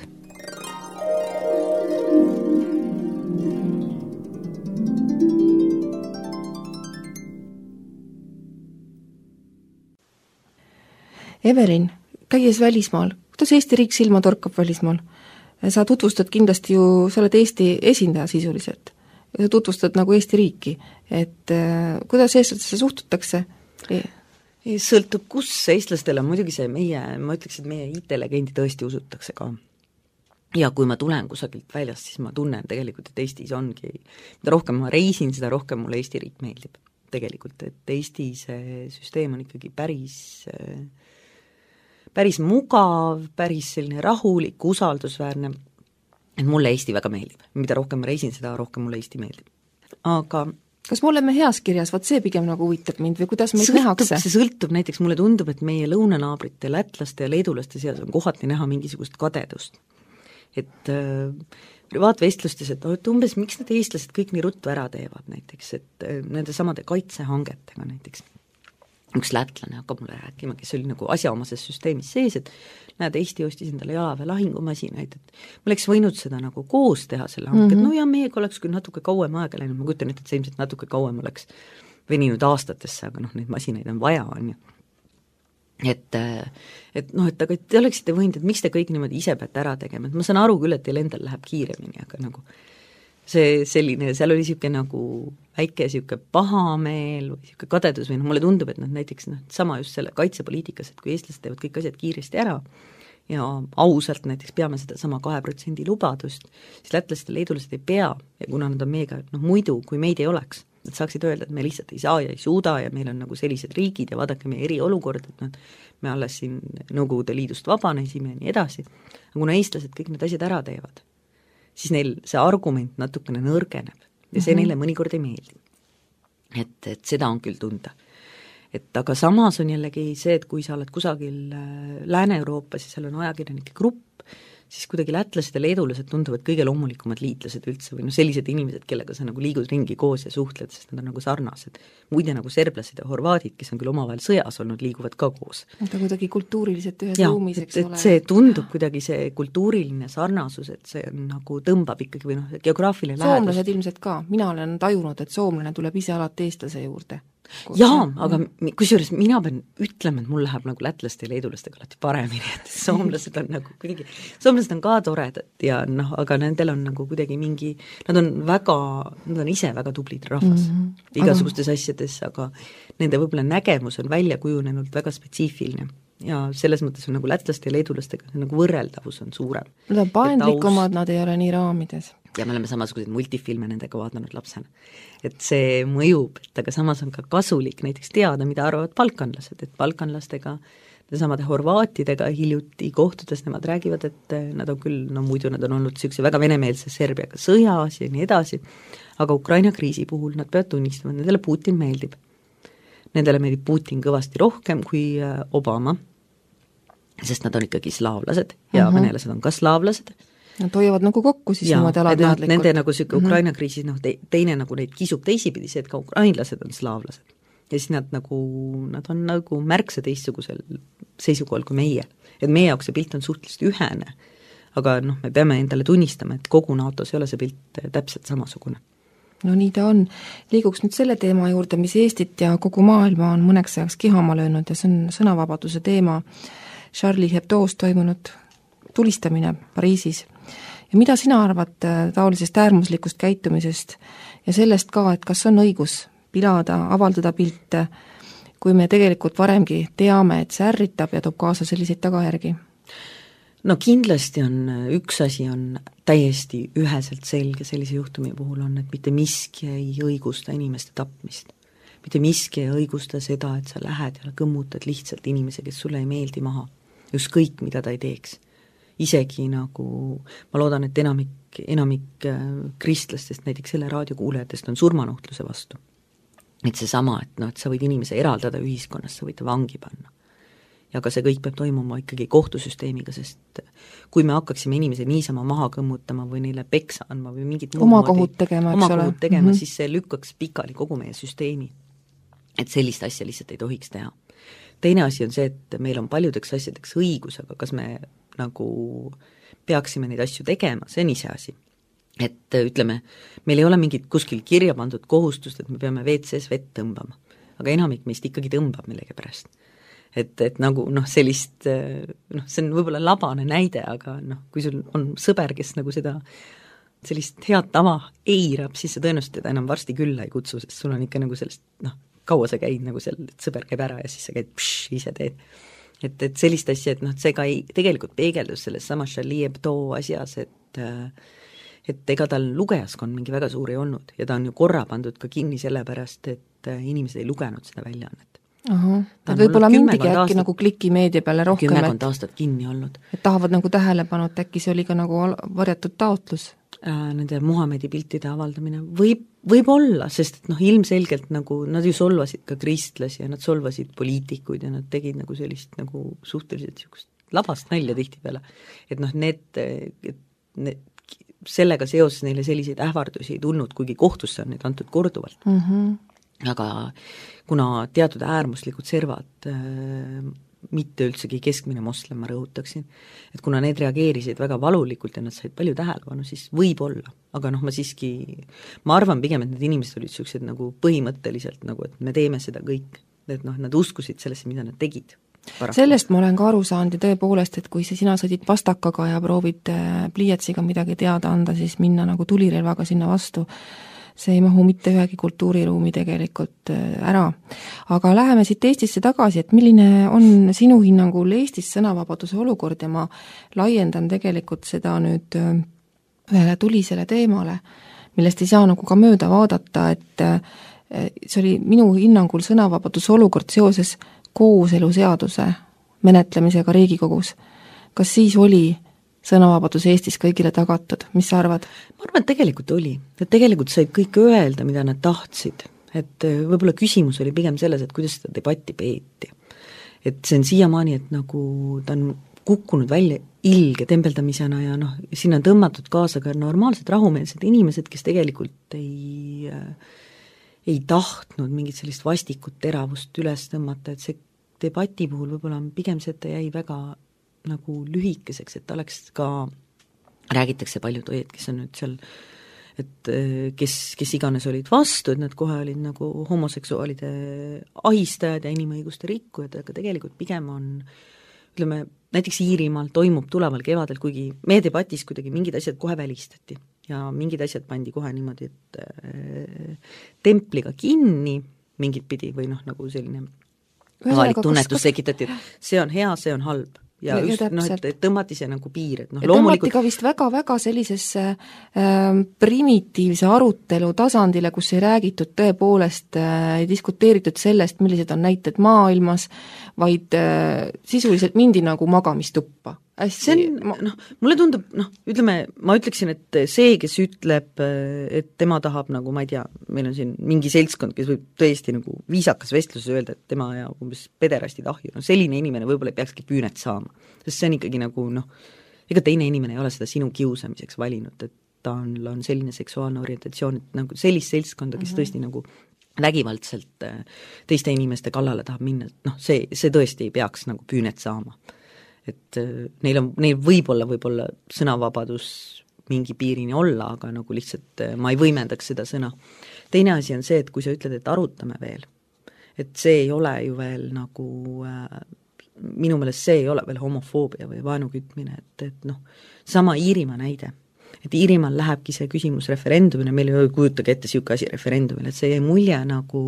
Evelin, käies välismaal, kuidas Eesti riik silma torkab välismaal? Sa tutvustad kindlasti ju, sa oled Eesti esindaja sisuliselt. Sa tutvustad nagu Eesti riiki, et kuidas eestlasesse suhtutakse? Sõltub, kus eestlastele on muidugi see ma ütleks, et meie IT-legendi tõesti usutakse ka. Ja kui ma tulen kusagilt väljast, siis ma tunnen tegelikult, et Eestis ongi, mida rohkem ma reisin, seda rohkem mulle Eesti riik meeldib. Tegelikult, et Eesti see süsteem on ikkagi päris mugav, päris selline rahulik, usaldusväärne, et mulle Eesti väga meeldib. Mida rohkem ma reisin, seda rohkem mulle Eesti meeldib. Aga kas me oleme heas kirjas, see pigem nagu huvitab mind või kuidas meid nähakse? See sõltub, näiteks mulle tundub, et meie lõunanaabrite, lätlaste ja leedulaste seas on kohati näha mingisugust kadedust. et privaatvestlustes, et umbes miks need eestlased kõik nii ruttu ära teevad näiteks, et nende samade kaitsehangetega näiteks. Üks lätlane hakkab mulle rääkima, kes oli nagu asjaomases süsteemis sees, et näed, Eesti ostis endale jalaväe lahingumasinaid, et me oleks võinud seda nagu koos teha selle hanke, no ja meiega oleks küll natuke kauem aega läinud, ma kujutan ette, et see ilmselt natuke kauem oleks veninud aastatesse, aga noh, neid masinaid on vaja, on ju. Et aga te oleksite võinud, et miks te kõik niimoodi ise peate ära tegema, et ma saan aru küll, et teil endal läheb kiiremini, aga nagu see selline, seal oli niisugune nagu väike niisugune pahameel või niisugune kadedus või mulle tundub, et näiteks sama just selle kaitsepoliitikas, et kui eestlased teevad kõik asjad kiiresti ära ja ausalt näiteks peame seda sama 2% lubadust, siis lätlased ja leedulased ei pea ja kuna nad on meiega, muidu kui meid ei oleks, nad saaksid öelda, et me lihtsalt ei saa ja ei suuda ja meil on nagu sellised riigid ja vaadake meie eriolukord, et me alles siin Nõukogude Liidust vabanesime ja nii edasi, aga kuna eestlased kõik need asjad ära teevad, siis neil see argument natukene nõrgeneb ja see neile mõnikord ei meeldi. Et seda on küll tunda. Et aga samas on jällegi see, et kui sa oled kusagil Lääne-Euroopas ja seal on ajakirjanike grupp, siis kuidagi lätlased ja leedulased tunduvad kõige loomulikumad liitlased üldse või sellised inimesed, kellega sa nagu liigud ringi koos ja suhtled, sest nad on nagu sarnased. Muide nagu serblased ja horvaadid, kes on küll omavahel sõjas olnud, liiguvad ka koos. Nad on kuidagi kultuuriliselt ühes ruumis, eks ole. See tundub kuidagi see kultuuriline sarnasus, et see nagu tõmbab ikkagi või geograafiline lähedus. Soomlased ilmselt ka, mina olen tajunud, et soomlane tuleb ise alati eestlase juurde. Jaa, aga kusjuures mina pean ütlema, et mul läheb nagu lätlaste ja leedulastega alati paremini, et soomlased on nagu kuidagi, soomlased on ka toredad ja aga nendel on nagu kuidagi mingi, nad on ise väga tublid rahvas igasugustes asjades, aga nende võib-olla nägemus on välja kujunenud väga spetsiifiline ja selles mõttes on nagu lätlaste ja leedulastega nagu võrreldavus on suurem. Nad on paindlikumad, nad ei ole nii raamides. Ja me oleme samasuguseid multifilme nendega vaadanud lapsena. Et see mõjub, et aga samas on ka kasulik näiteks teada, mida arvavad balkanlased, et balkanlastega, samade horvaatidega hiljuti kohtudes nemad räägivad, et nad on küll, muidu nad on olnud niisuguse väga venemeelse Serbiaga sõjas ja nii edasi, aga Ukraina kriisi puhul nad peavad tunnistama, et nendele Putin meeldib. Nendele meeldib Putin kõvasti rohkem kui Obama, sest nad on ikkagi slaavlased ja venelased on ka slaavlased. Nad hoiavad nagu kokku siis niimoodi aladnaadlikult. Nende nagu siuke Ukraina kriisis, teine nagu neid kisub teisipidi, see, et ka ukrainlased on slaavlased. Ja siis nad on nagu märksa teistsugusel seisukohal kui meie. Et meie jaoks see pilt on suhteliselt ühene, aga me peame endale tunnistama, et kogu NATO-s ei ole see pilt täpselt samasugune. No nii ta on. Liiguks nüüd selle teema juurde, mis Eestit ja kogu maailma on mõneks ajaks kihama löönud ja see on sõnavabaduse teema. Charlie Hebdo'st toimunud tulistamine Pariisis. Ja mida sina arvad taolisest äärmuslikust käitumisest ja sellest ka, et kas on õigus pilada, avaldada pilte, kui me tegelikult varemgi teame, et see ärritab ja toob kaasa selliseid tagajärgi? No kindlasti on, üks asi on täiesti üheselt selge sellise juhtumi puhul on, et mitte miski ei õigusta inimeste tapmist. Mitte miski ei õigusta seda, et sa lähed ja kõmmutad lihtsalt inimese, kes sulle ei meeldi maha. Ükskõik, mida ta ei teeks. Isegi nagu, ma loodan, et enamik kristlastest, näiteks selle raadiokuulajatest on surmanuhtluse vastu. Et see sama, et sa võid inimese eraldada ühiskonnast, sa võid ta vangi panna. Ja ka see kõik peab toimuma ikkagi kohtusüsteemiga, sest kui me hakkaksime inimese niisama maha kõmmutama või neile peksa andma või mingit oma kohut tegema, siis see lükkaks pikali kogu meie süsteemi. Et sellist asja lihtsalt ei tohiks teha. Teine asi on see, et meil on paljudeks asjadeks õigus, aga kas me nagu peaksime neid asju tegema, see on ise asi. Et ütleme, meil ei ole mingit kuskil kirja pandud kohustust, et me peame WC-s vett tõmbama, aga enamik meist ikkagi tõmbab millegi pärast. Et nagu sellist, see on võib-olla labane näide, aga kui sul on sõber, kes nagu seda sellist head tava eirab, siis sa tõenäoliselt teda enam varsti külla ei kutsu, sest sul on ikka nagu sellest, kaua sa käid nagu seal, et sõber käib ära ja siis sa käid ise teed. Et sellist asja, et see ka ei tegelikult peegeldus selles sama Charlie Hebdo asjas, et ega tal lugejaskond mingi väga suur ei olnud ja ta on ju korra pandud ka kinni sellepärast, et inimesed ei lugenud seda väljaannet. Et võib-olla mindigi äkki nagu klikimeedia peale rohkem, 10 aastat kinni olnud. Et tahavad nagu tähelepanu, et äkki see oli ka nagu varjatud taotlus? Nende Muhamedi piltide avaldamine võib olla, sest et ilmselgelt nagu nad ju solvasid ka kristlasi ja nad solvasid poliitikuid ja nad tegid nagu sellist nagu suhteliselt labast nalja tihtipeale. Et sellega seoses neile selliseid ähvardusi ei tulnud, kuigi kohtusse on neid antud korduvalt. Aga kuna teatud äärmuslikud servad, mitte üldsegi keskmine moslem, ma rõhutaksin, et kuna need reageerisid väga valulikult ja nad said palju tähelepanu, siis võib-olla, aga ma arvan pigem, et need inimesed olid niisugused nagu põhimõtteliselt nagu, et me teeme seda kõik, et nad uskusid sellesse, mida nad tegid. Paraku. Sellest ma olen ka aru saanud ja tõepoolest, et kui sina sõdid pastakaga ja proovid pliiatsiga midagi teada anda, siis minna nagu tulirelvaga sinna vastu, see ei mahu mitte ühegi kultuuriruumi tegelikult ära. Aga läheme siit Eestisse tagasi, et milline on sinu hinnangul Eestis sõnavabaduse olukord ja ma laiendan tegelikult seda nüüd ühele tulisele teemale, millest ei saa nagu ka mööda vaadata, et see oli minu hinnangul sõnavabaduse olukord seoses kooseluseaduse menetlemisega Riigikogus. Kas siis oli sõnavabadus Eestis kõigile tagatud, mis sa arvad? Ma arvan, et tegelikult oli. Et tegelikult said kõik öelda, mida nad tahtsid. Et võib-olla küsimus oli pigem selles, et kuidas seda debatti peeti. Et see on siiamaani, et nagu ta on kukkunud välja ilge tembeldamisena ja sinna on tõmmatud kaasa ka normaalsed rahumeelsed inimesed, kes tegelikult ei tahtnud mingit sellist vastikut teravust üles tõmmata, et see debati puhul võib-olla on pigem see, et ta jäi väga nagu lühikeseks, et oleks ka, räägitakse paljud õied, kes on nüüd seal, et kes iganes olid vastu, et nad kohe olid nagu homoseksuaalide ahistajad ja inimõiguste rikkujad, aga tegelikult pigem on, ütleme, näiteks Iirimaal toimub tuleval kevadel, kuigi meie debatis kuidagi mingid asjad kohe välistati ja mingid asjad pandi kohe niimoodi, et templiga kinni mingit pidi või nagu selline avalik tunnetus tekitati, et see on hea, see on halb. Ja just, et tõmmati see nagu piir, et loomulikult tõmmati ka vist väga-väga sellisesse primitiivse arutelu tasandile, kus ei räägitud tõepoolest, ei diskuteeritud sellest, millised on näited maailmas, vaid sisuliselt mindi nagu magamistuppa. See on, mulle tundub, ütleme, ma ütleksin, et see, kes ütleb, et tema tahab nagu, ma ei tea, meil on siin mingi seltskond, kes võib tõesti nagu viisakas vestluses öelda, et tema ja umbes pederastid ahju, selline inimene võib-olla ei peakski püünet saama, sest see on ikkagi nagu ega teine inimene ei ole seda sinu kiusamiseks valinud, et ta on selline seksuaalne orientatsioon, et nagu sellist seltskonda, kes tõesti nagu vägivaldselt teiste inimeste kallale tahab minna, see tõesti ei peaks nagu püünet saama. Et neil võib-olla sõnavabadus mingi piirini olla, aga nagu lihtsalt ma ei võimendaks seda sõna. Teine asi on see, et kui sa ütled, et arutame veel, et see ei ole ju veel nagu, minu meelest see ei ole veel homofoobia või vaenukütmine, et sama Iirimaa näide, et Iirimaal lähebki see küsimus referendumine, meil ei kujutage ette siuke asi referendumile, et see jäi mulje nagu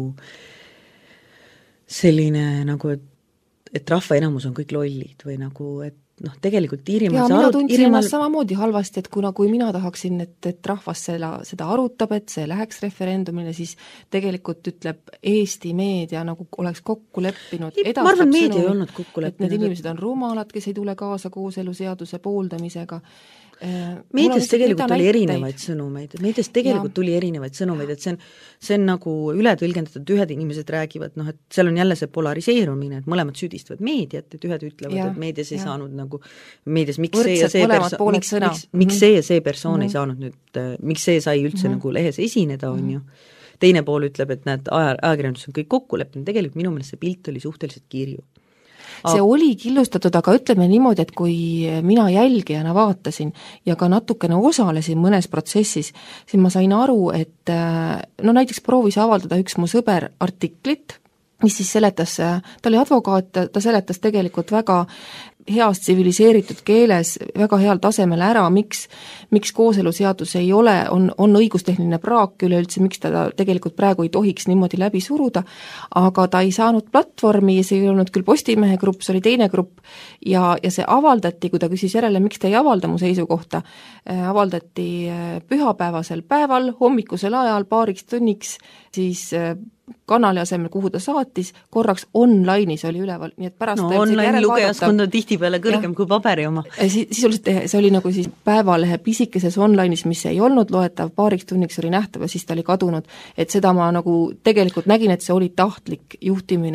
selline nagu, et rahva enamus on kõik lollid või nagu, et tegelikult Iirimaal mina tundsin ennast samamoodi halvasti, et kui mina tahaksin, et rahvas seda arutab, et see läheks referendumile, siis tegelikult ütleb Eesti meedia nagu oleks kokku leppinud. Ma arvan, meedia ei olnud kokku leppinud. Need inimesed on rumalad, kes ei tule kaasa kooseluseaduse pooldamisega. Meedias tegelikult tuli erinevaid sõnumeid, tuli erinevaid sõnumeid, et see on nagu üle tõlgendatud, ühed inimesed räägivad, et seal on jälle see polariseerumine, et mõlemad süüdistavad meediat, et ühed ütlevad, et meedias ei saanud nagu, meedias miks see ja see persoon ei saanud nüüd, miks see sai üldse nagu lehes esineda, on ju. Teine pool ütleb, et näed, ajakirjandus on kõik kokku leppinud, tegelikult minu meelest see pilt oli suhteliselt kirju. See oli killustatud, aga ütleme niimoodi, et kui mina jälgijana vaatasin ja ka natukene osalesin mõnes protsessis, siis ma sain aru, et näiteks proovis avaldada üks mu sõber artiklit, mis siis seletas, ta oli advokaat, ta seletas tegelikult väga heas tsiviliseeritud keeles, väga heal tasemel ära, miks kooseluseadus ei ole, on õigustehniline praak üleüldse, miks ta tegelikult praegu ei tohiks niimoodi läbi suruda, aga ta ei saanud platvormi ja see ei olnud küll Postimehe grupp, see oli teine grupp ja see avaldati, kui ta küsis järele, miks ta ei avalda mu seisukohta, avaldati pühapäevasel päeval, hommikusel ajal, paariks tunniks, siis kanali asemel, kuhu ta saatis, korraks online'is oli üleval, nii et pärast online lugejaskond on tihtipeale kõrgem kui paberi oma. Sisuliselt see oli nagu siis päevalehe pisikeses online'is, mis ei olnud loetav, paariks tunniks oli nähtav ja siis ta oli kadunud, et seda ma nagu tegelikult nägin, et see oli tahtlik juhtimine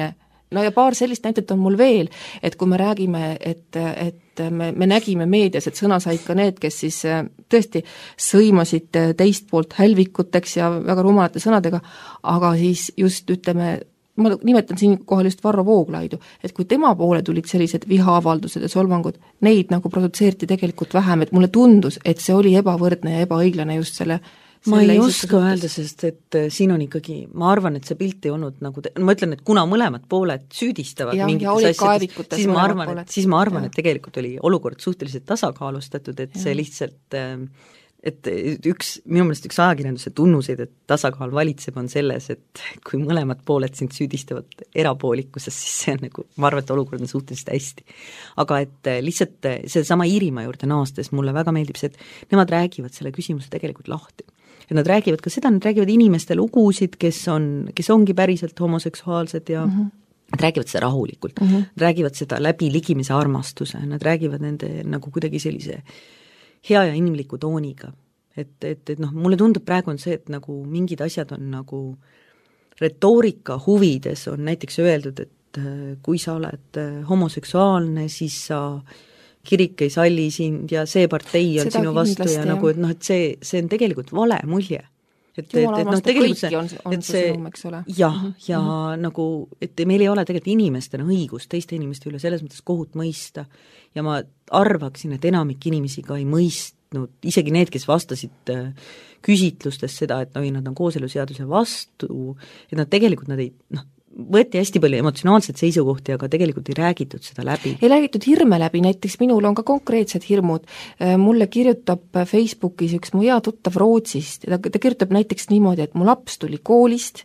no ja paar sellist näitet on mul veel, et kui me räägime, et me nägime meedias, et sõna said ka need, kes siis tõesti sõimasid teist poolt hälvikuteks ja väga rumalate sõnadega, aga siis just ütleme, ma nimetan siinkohal just Varro Vooglaidu, et kui tema poole tulid sellised vihaavaldused ja solvangud, neid nagu produtseeriti tegelikult vähem, et mulle tundus, et see oli ebavõrdne ja ebaõiglane just selle ma ei oska öelda, sest et siin on ikkagi, ma arvan, et see pilt ei olnud nagu, ma ütlen, et kuna mõlemad pooled süüdistavad mingites asjades, siis ma arvan, et tegelikult oli olukord suhteliselt tasakaalustatud, et see lihtsalt et minu meelest üks ajakirjanduse tunnuseid, et tasakaal valitseb, on selles, et kui mõlemad pooled sind süüdistavad erapoolikuses, siis see on nagu, ma arvan, et olukord on suhteliselt hästi. Aga et lihtsalt see sama Iirimaa juurde naastes mulle väga meeldib see, et nemad räägivad selle küsimuse tegelikult lahti. Et nad räägivad ka seda, nad räägivad inimeste lugusid, kes ongi päriselt homoseksuaalsed ja nad räägivad seda rahulikult. Nad räägivad seda läbi ligimise armastuse, nad räägivad nende nagu kuidagi sellise hea ja inimliku tooniga. Et noh, mulle tundub praegu on see, et nagu mingid asjad on nagu retoorika huvides on näiteks öeldud, et kui sa oled homoseksuaalne, siis sa kirik ei salli sind ja see partei on seda sinu vastu ja nagu, et noh, et see on tegelikult vale mulje. Jumala armastab kõiki on see sõnum, eks ole. Ja nagu, et meil ei ole tegelikult inimestena õigust teiste inimeste üle selles mõttes kohut mõista ja ma arvaksin, et enamik inimesi ka ei mõistnud, isegi need, kes vastasid küsitlustes seda, et nad on kooseluseaduse vastu, et nad tegelikult nad ei, võeti hästi palju emotsionaalseid seisukohti, aga tegelikult ei räägitud seda läbi. Ei räägitud hirme läbi, näiteks minul on ka konkreetsed hirmud. Mulle kirjutab Facebookis üks mu hea tuttav Rootsist, ta kirjutab näiteks niimoodi, et mu laps tuli koolist,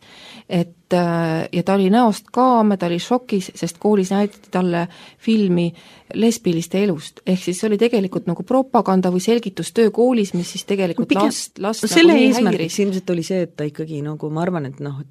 ja ta oli näost kaame, ta oli šokis, sest koolis näidati talle filmi lesbiliste elust. Ehk siis see oli tegelikult nagu propaganda või selgitustöö koolis, mis siis tegelikult last selle nagu eesmärgiks ilmselt oli see, et ta ikkagi nagu, ma arvan,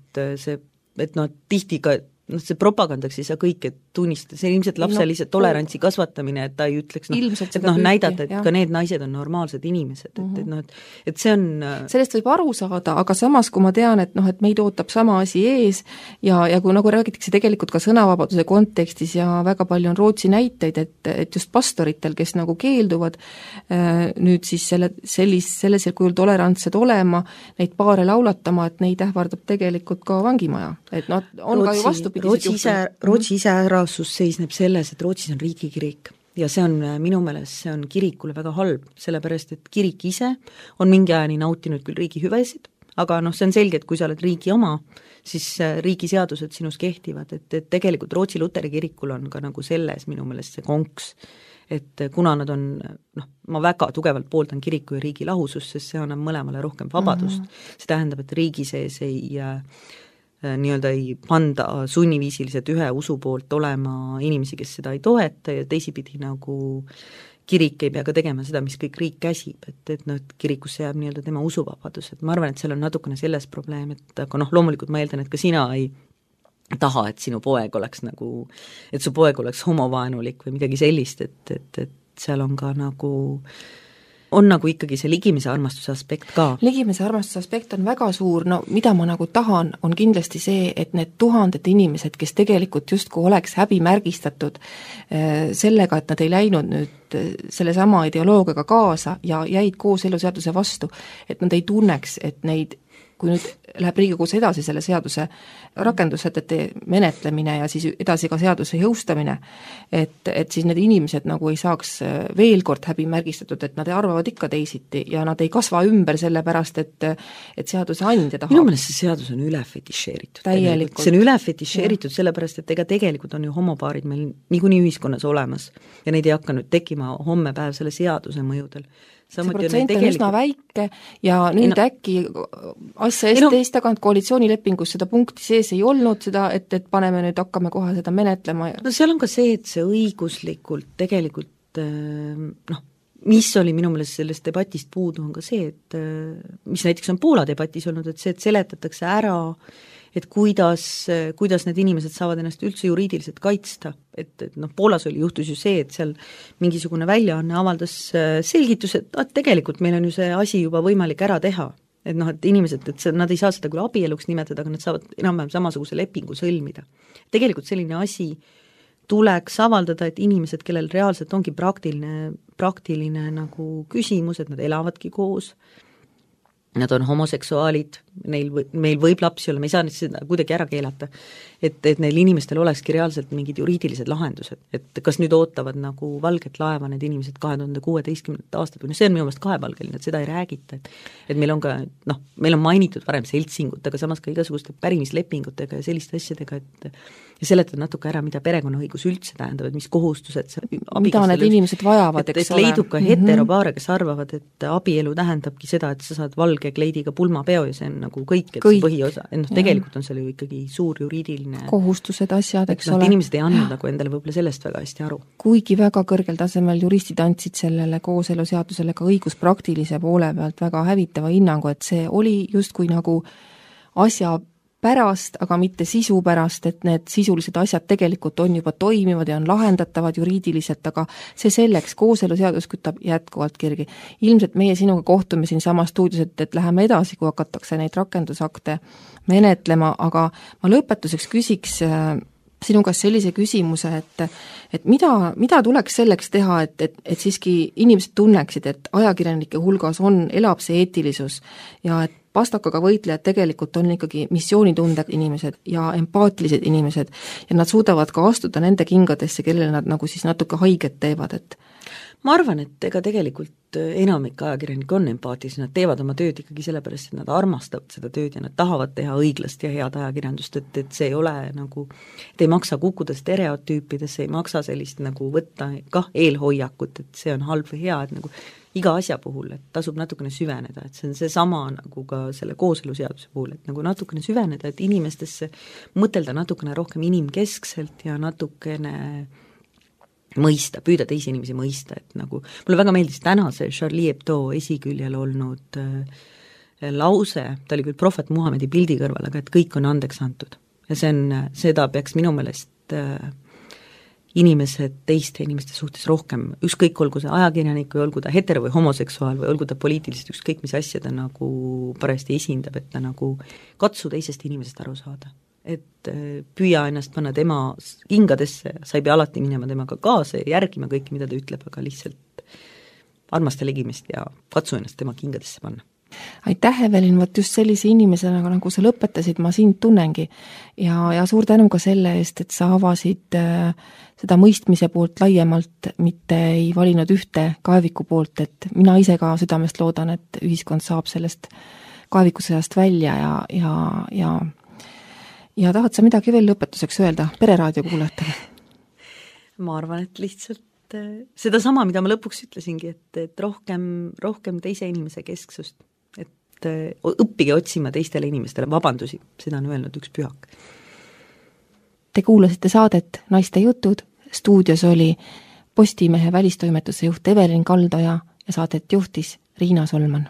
et tihti ka see propagandaks ei saa kõike tunnistada, see ilmselt lapse lihtsalt tolerantsi kasvatamine, et ta ei ütleks, et näidata, et ka need naised on normaalsed inimesed, et see on sellest võib aru saada, aga samas, kui ma tean, et et meid ootab sama asi ees ja kui nagu räägitakse tegelikult ka sõnavabaduse kontekstis ja väga palju on Rootsi näiteid, et just pastoritel, kes nagu keelduvad nüüd siis sellisel kujul tolerantsed olema, neid paare laulatama, et neid ähvardab tegelikult ka vangimaja, et on ka ju vastu Rootsi iseärasus seisneb selles, et Rootsis on riigikirik ja see on minu meelest, see on kirikule väga halb, sellepärast et kirik ise on mingi ajani nautinud küll riigi hüvesid, aga see on selge, et kui sa oled riigi oma, siis riigi seadused sinus kehtivad, et tegelikult Rootsi luteri kirikul on ka nagu selles minu meelest see konks, et kuna nad on, ma väga tugevalt pooldan kiriku ja riigi lahusust, sest see annab mõlemale rohkem vabadust, see tähendab, et riigi sees nii-öelda ei panda sunniviisiliselt ühe usu poolt olema inimesi, kes seda ei toeta ja teisipidi nagu kirik ei pea ka tegema seda, mis kõik riik käsib, et kirikusse jääb nii-öelda tema usuvabadus, et ma arvan, et seal on natukene selles probleem, et aga loomulikult ma eeldan, et ka sina ei taha, et sinu poeg oleks nagu, et su poeg oleks homovaenulik või midagi sellist, et seal on ka nagu on nagu ikkagi see ligimise armastuse aspekt ka. Ligimise armastuse aspekt on väga suur, mida ma nagu tahan, on kindlasti see, et need tuhanded inimesed, kes tegelikult justkui oleks häbimärgistatud sellega, et nad ei läinud nüüd sellesama ideoloogiaga kaasa ja jäid kooseluseaduse vastu, et nad ei tunneks, et neid, kui nüüd läheb Riigikogus edasi selle seaduse rakendussätete menetlemine ja siis edasi ka seaduse jõustamine, et siis need inimesed nagu ei saaks veel kord häbimärgistatud, et nad arvavad ikka teisiti ja nad ei kasva ümber selle pärast, et seaduse andja tahab. Minu meelest see seadus on üle fetišeeritud. See on üle fetišeeritud sellepärast, et ega tegelikult on ju homopaarid meil niikuinii ühiskonnas olemas ja neid ei hakka nüüd tekkima homme päev selle seaduse mõjudel. See protsent on üsna väike ja nüüd äkki asja STS tagant koalitsioonilepingus seda punkti sees ei olnud, seda, et paneme nüüd, hakkame kohe seda menetlema. Seal on ka see, et see õiguslikult tegelikult mis oli minu meelest sellest debatist puudu, on ka see, et mis näiteks on Poola debatis olnud, et see, et seletatakse ära, et kuidas need inimesed saavad ennast üldse juriidiliselt kaitsta, et Poolas juhtus ju see, et seal mingisugune väljaanne avaldas selgitus, et tegelikult meil on ju see asi juba võimalik ära teha. et noh, et inimesed, et nad ei saa seda küll abieluks nimetada, aga nad saavad enam-vähem samasuguse lepingu sõlmida. Tegelikult selline asi tuleks avaldada, et inimesed, kellel reaalselt ongi praktiline nagu küsimus, et nad elavadki koos, nad on homoseksuaalid, meil võib lapsi olla, me ei saa seda kuidagi ära keelata, et neil inimestel olekski reaalselt mingid juriidilised lahendused, et kas nüüd ootavad nagu valget laeva need inimesed 2016. aastat või see on minu meelest kahepalgeline, et seda ei räägita, et meil on ka, noh, meil on mainitud varem seltsingut, aga samas ka igasuguste pärimislepingutega ja selliste asjadega, et ja seletada natuke ära, mida perekonnaõigus üldse tähendab, et mis kohustused mida need inimesed vajavad, eks ole. Leidub ka heteropaare, kes arvavad, et abielu tähendabki seda, et sa saad valge kleidiga pulmapeo ja see on nagu kõik, et see põhiosa, et noh, tegelikult on seal ju ikkagi suur juriidiline kohustused, asjad, eks ole. Inimesed ei andnud nagu endale võib-olla sellest väga hästi aru. Kuigi väga kõrgel tasemel juristid andsid sellele kooseluseadusele ka õiguspraktilise poole pealt väga hävitava hinnangu, et see oli justkui nagu asja pärast, aga mitte sisu pärast, et need sisulised asjad tegelikult on juba toimivad ja on lahendatavad juriidiliselt, aga see selleks, kooseluseadus kütab jätkuvalt kirgi. Ilmselt meie sinuga kohtume siin sama stuudios, et läheme edasi, kui hakatakse neid rakendusakte menetlema, aga ma lõpetuseks küsiks sinu käest sellise küsimuse, et mida tuleks selleks teha, et siiski inimesed tunneksid, et ajakirjanike hulgas elab see eetilisus ja et vastakaga võitlejad tegelikult on ikkagi missioonitunded inimesed ja empaatilised inimesed ja nad suudavad ka astuda nende kingadesse, kellele nad nagu siis natuke haiget teevad, et ma arvan, et ega tegelikult enamik ajakirjanikke on empaatilised, nad teevad oma tööd ikkagi sellepärast, et nad armastavad seda tööd ja nad tahavad teha õiglast ja head ajakirjandust, et see ei ole nagu, et ei maksa kukkuda stereotüüpidesse, ei maksa sellist nagu võtta kah eelhoiakut, et see on halb või hea, et nagu iga asja puhul, et tasub natukene süveneda, et see on seesama nagu ka selle kooseluseaduse puhul, et nagu natukene süveneda, et inimestesse mõtelda natukene rohkem inimkeskselt ja natukene mõista, püüda teisi inimesi mõista, et nagu mulle väga meeldis täna see Charlie Hebdo esiküljel olnud lause, ta oli küll prohvet Muhamedi pildi kõrval, aga et kõik on andeks antud. Ja seda peaks minu meelest inimesed teiste inimeste suhtes rohkem, ükskõik olgu see ajakirjanik või olgu ta hetero või homoseksuaal või olgu ta poliitiliselt, ükskõik mis asja ta nagu parajasti esindab, et ta nagu katsu teisest inimesest aru saada. Et püüa ennast panna tema kingadesse, sa ei pea alati minema temaga kaasa ja järgima kõike, mida ta ütleb, aga lihtsalt armasta ligimest ja katsu ennast tema kingadesse panna. Aitäh, Evelin, vot just sellise inimesena, nagu sa lõpetasid, ma sind tunnengi ja suur tänu ka selle eest, et sa avasid seda mõistmise poolt laiemalt, mitte ei valinud ühte kaeviku poolt, et mina ise ka südamest loodan, et ühiskond saab sellest kaevikusõjast välja ja tahad sa midagi veel lõpetuseks öelda Pereraadio kuulajatele? Ma arvan, et lihtsalt seda sama, mida ma lõpuks ütlesingi, et rohkem teise inimese kesksust, et õppige otsima teistele inimestele vabandusi, seda on öelnud üks pühak. Te kuulasite saadet Naiste jutud, stuudios oli Postimehe välistoimetuse juht Evelin Kaldoja ja saadet juhtis Riina Solman.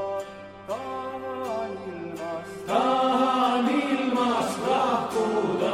Tahan ilmast lahkuda.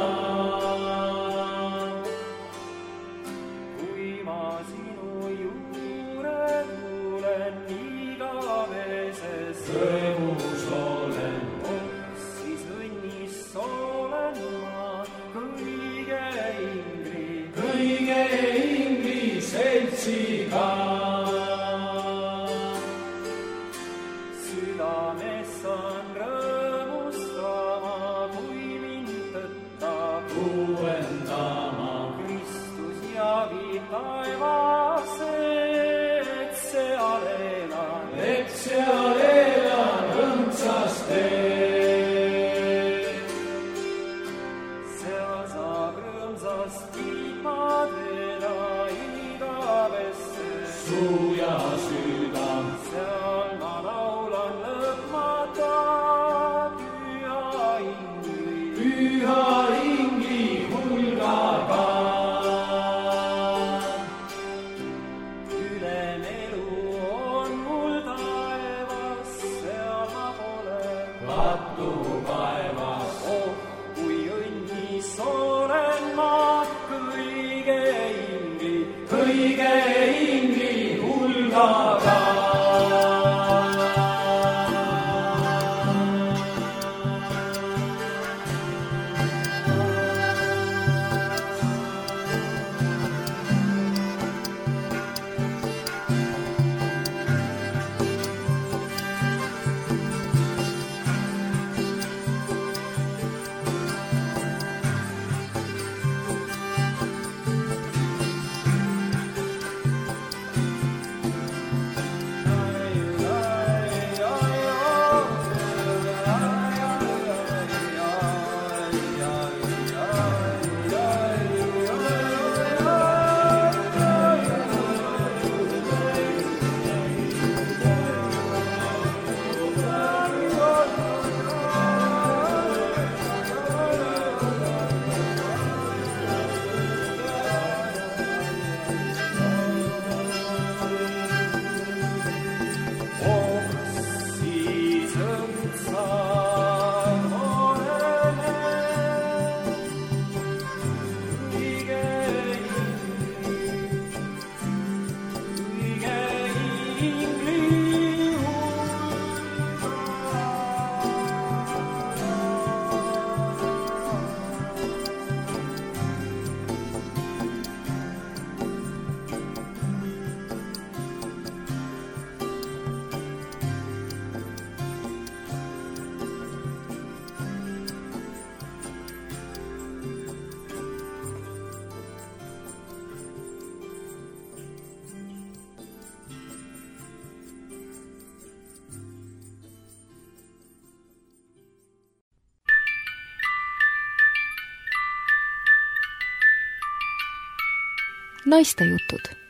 Naistejutud